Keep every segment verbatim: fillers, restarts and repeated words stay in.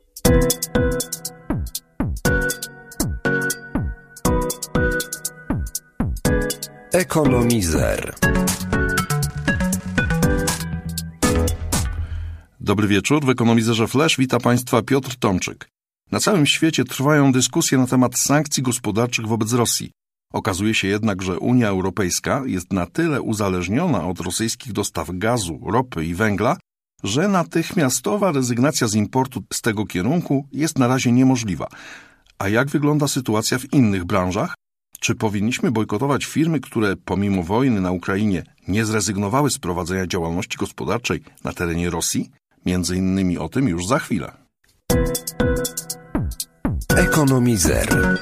Ekonomizer. Dobry wieczór, w Ekonomizerze Flash wita Państwa Piotr Tomczyk. Na całym świecie trwają dyskusje na temat sankcji gospodarczych wobec Rosji. Okazuje się jednak, że Unia Europejska jest na tyle uzależniona od rosyjskich dostaw gazu, ropy i węgla, że natychmiastowa rezygnacja z importu z tego kierunku jest na razie niemożliwa. A jak wygląda sytuacja w innych branżach? Czy powinniśmy bojkotować firmy, które pomimo wojny na Ukrainie nie zrezygnowały z prowadzenia działalności gospodarczej na terenie Rosji? Między innymi o tym już za chwilę. Ekonomizer.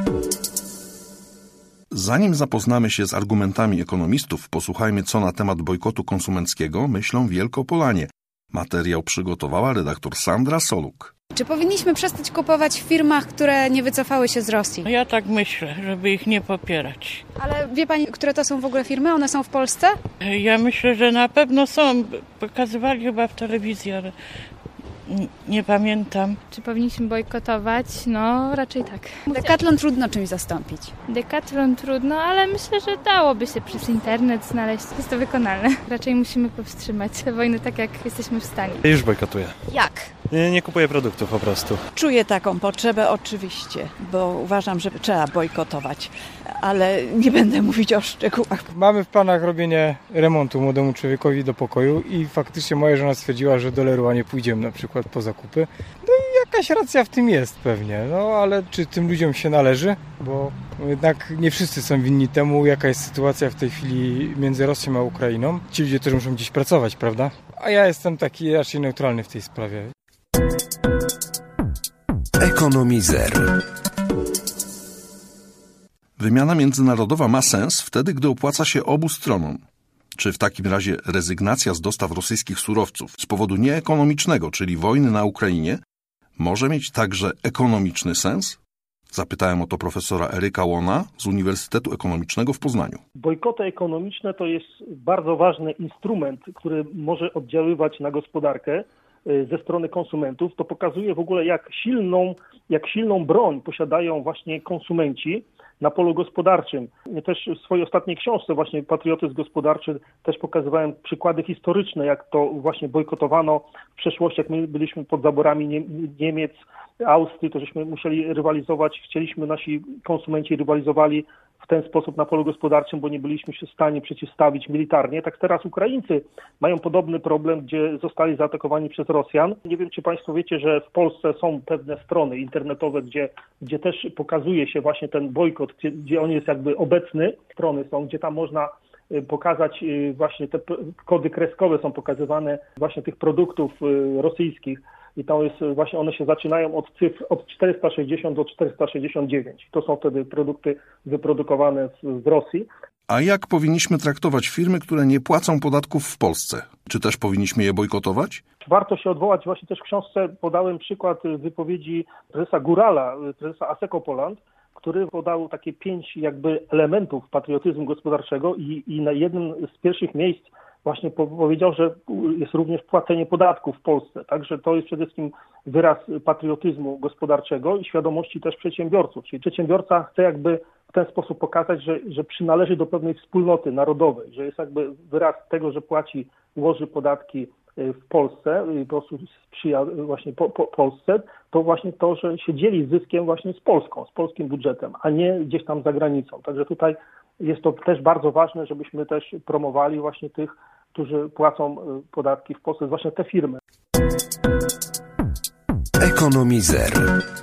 Zanim zapoznamy się z argumentami ekonomistów, posłuchajmy, co na temat bojkotu konsumenckiego myślą Wielkopolanie. Materiał przygotowała redaktor Sandra Soluk. Czy powinniśmy przestać kupować w firmach, które nie wycofały się z Rosji? Ja tak myślę, żeby ich nie popierać. Ale wie Pani, które to są w ogóle firmy? One są w Polsce? Ja myślę, że na pewno są. Pokazywali chyba w telewizji, ale nie pamiętam. Czy powinniśmy bojkotować? No, raczej tak. Decathlon trudno czymś zastąpić. Decathlon trudno, ale myślę, że dałoby się przez internet znaleźć. Jest to wykonalne. Raczej musimy powstrzymać tę wojnę tak, jak jesteśmy w stanie. Ja już bojkotuję. Jak? Nie, nie kupuję produktów po prostu. Czuję taką potrzebę oczywiście, bo uważam, że trzeba bojkotować, ale nie będę mówić o szczegółach. Mamy w planach robienie remontu młodemu człowiekowi do pokoju i faktycznie moja żona stwierdziła, że do Leroy nie pójdziemy na przykład po zakupy. No i jakaś racja w tym jest pewnie, no ale czy tym ludziom się należy? Bo jednak nie wszyscy są winni temu, jaka jest sytuacja w tej chwili między Rosją a Ukrainą. Ci ludzie też muszą gdzieś pracować, prawda? A ja jestem taki raczej neutralny w tej sprawie. Ekonomizer. Wymiana międzynarodowa ma sens wtedy, gdy opłaca się obu stronom. Czy w takim razie rezygnacja z dostaw rosyjskich surowców z powodu nieekonomicznego, czyli wojny na Ukrainie, może mieć także ekonomiczny sens? Zapytałem o to profesora Eryka Łona z Uniwersytetu Ekonomicznego w Poznaniu. Bojkoty ekonomiczne to jest bardzo ważny instrument, który może oddziaływać na gospodarkę ze strony konsumentów. To pokazuje w ogóle, jak silną, jak silną broń posiadają właśnie konsumenci na polu gospodarczym. Ja też w swojej ostatniej książce właśnie Patriotyzm gospodarczy też pokazywałem przykłady historyczne, jak to właśnie bojkotowano w przeszłości, jak my byliśmy pod zaborami Nie- Niemiec, Austrii, to żeśmy musieli rywalizować, chcieliśmy, nasi konsumenci rywalizowali w ten sposób na polu gospodarczym, bo nie byliśmy się w stanie przeciwstawić militarnie. Tak teraz Ukraińcy mają podobny problem, gdzie zostali zaatakowani przez Rosjan. Nie wiem, czy Państwo wiecie, że w Polsce są pewne strony internetowe, gdzie, gdzie też pokazuje się właśnie ten bojkot, gdzie, gdzie on jest jakby obecny. Strony są, gdzie tam można pokazać właśnie te kody kreskowe są pokazywane właśnie tych produktów rosyjskich. I to jest właśnie, one się zaczynają od cyfr od czterysta sześćdziesiąt do czterysta sześćdziesiąt dziewięć. To są wtedy produkty wyprodukowane z, z Rosji. A jak powinniśmy traktować firmy, które nie płacą podatków w Polsce? Czy też powinniśmy je bojkotować? Warto się odwołać, właśnie też w książce podałem przykład wypowiedzi prezesa Górala, prezesa Asseco Poland, który podał takie pięć jakby elementów patriotyzmu gospodarczego i, i na jednym z pierwszych miejsc właśnie powiedział, że jest również płacenie podatków w Polsce. Także to jest przede wszystkim wyraz patriotyzmu gospodarczego i świadomości też przedsiębiorców. Czyli przedsiębiorca chce jakby w ten sposób pokazać, że, że przynależy do pewnej wspólnoty narodowej, że jest jakby wyraz tego, że płaci, łoży podatki w Polsce i po prostu sprzyja właśnie po, po Polsce, to właśnie to, że się dzieli zyskiem właśnie z Polską, z polskim budżetem, a nie gdzieś tam za granicą. Także tutaj jest to też bardzo ważne, żebyśmy też promowali właśnie tych, którzy płacą podatki w Polsce, właśnie te firmy. Ekonomizer.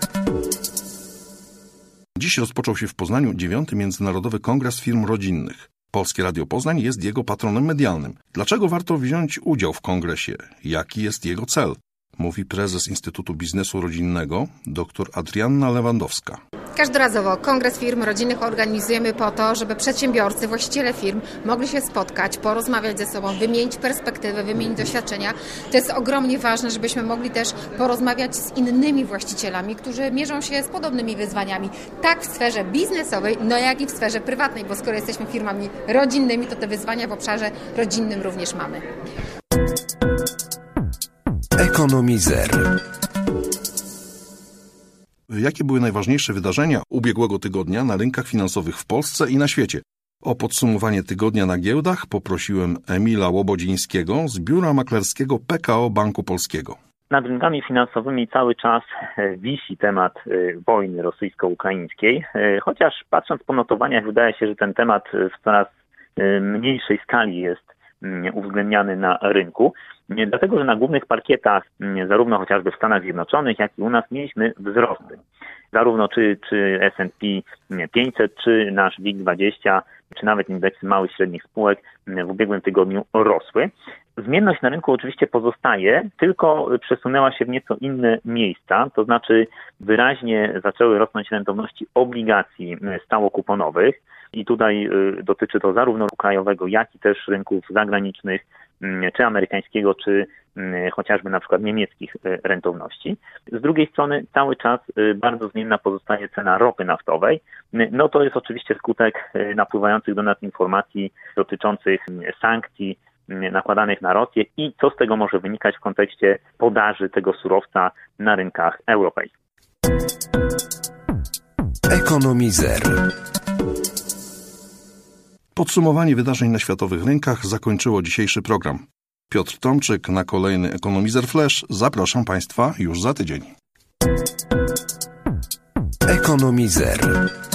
Dziś rozpoczął się w Poznaniu dziewiąty Międzynarodowy Kongres Firm Rodzinnych. Polskie Radio Poznań jest jego patronem medialnym. Dlaczego warto wziąć udział w kongresie? Jaki jest jego cel? Mówi prezes Instytutu Biznesu Rodzinnego dr Adrianna Lewandowska. Każdorazowo Kongres Firm Rodzinnych organizujemy po to, żeby przedsiębiorcy, właściciele firm mogli się spotkać, porozmawiać ze sobą, wymienić perspektywy, wymienić doświadczenia. To jest ogromnie ważne, żebyśmy mogli też porozmawiać z innymi właścicielami, którzy mierzą się z podobnymi wyzwaniami, tak w sferze biznesowej, no jak i w sferze prywatnej, bo skoro jesteśmy firmami rodzinnymi, to te wyzwania w obszarze rodzinnym również mamy. Ekonomizer. jakie były najważniejsze wydarzenia ubiegłego tygodnia na rynkach finansowych w Polsce i na świecie. O podsumowanie tygodnia na giełdach poprosiłem Emila Łobodzińskiego z biura maklerskiego P K O Banku Polskiego. Nad rynkami finansowymi cały czas wisi temat wojny rosyjsko-ukraińskiej, chociaż patrząc po notowaniach wydaje się, że ten temat w coraz mniejszej skali jest uwzględniany na rynku, dlatego że na głównych parkietach, zarówno chociażby w Stanach Zjednoczonych, jak i u nas mieliśmy wzrosty. Zarówno czy, czy S and P pięćset, czy nasz WIG dwadzieścia, czy nawet indeksy małych i średnich spółek w ubiegłym tygodniu rosły. Zmienność na rynku oczywiście pozostaje, tylko przesunęła się w nieco inne miejsca, to znaczy wyraźnie zaczęły rosnąć rentowności obligacji stałokuponowych i tutaj dotyczy to zarówno krajowego, jak i też rynków zagranicznych, czy amerykańskiego, czy chociażby na przykład niemieckich rentowności. Z drugiej strony cały czas bardzo zmienna pozostaje cena ropy naftowej. No to jest oczywiście skutek napływających do nas informacji dotyczących sankcji nakładanych na Rosję i co z tego może wynikać w kontekście podaży tego surowca na rynkach europejskich. Ekonomizer. Podsumowanie wydarzeń na światowych rynkach zakończyło dzisiejszy program. Piotr Tomczyk na kolejny Ekonomizer Flash. Zapraszam Państwa już za tydzień. Ekonomizer.